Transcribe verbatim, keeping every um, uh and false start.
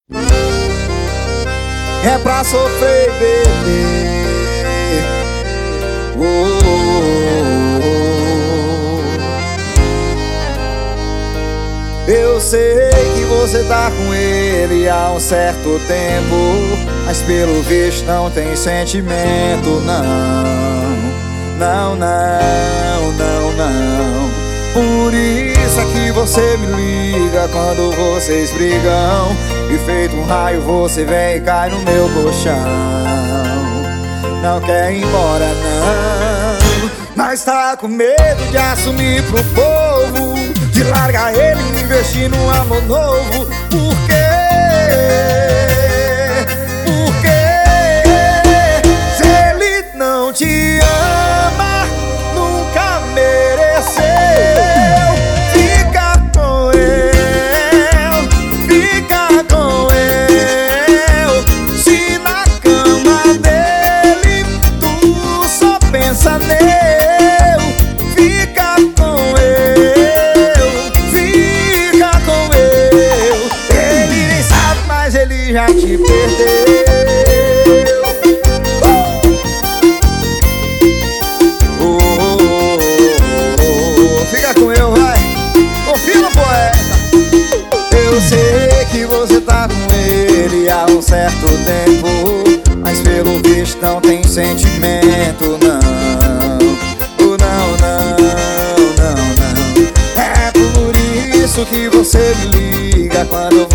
É pra sofrer, bebê. Oh, oh, oh. Eu sei que você tá com ele há um certo tempo, mas pelo visto não tem sentimento, não. Não, não, não, não. Por isso é que você me liga quando vocês brigam, e feito um raio você vem e cai no meu colchão. Não quer ir embora não, mas tá com medo de assumir pro povo, de largar ele e investir num amor novo. Por quê? Por quê? Se ele não te ama, nunca mereceu. Fica com eu, fica com eu. Se na cama dele tu só pensa nele, fica com eu, fica com eu. Ele nem sabe, mas ele já te perdeu. Eu sei que você tá com ele há um certo tempo, mas pelo visto não tem sentimento, não. Oh, não, não, não, não. É por isso que você me liga quando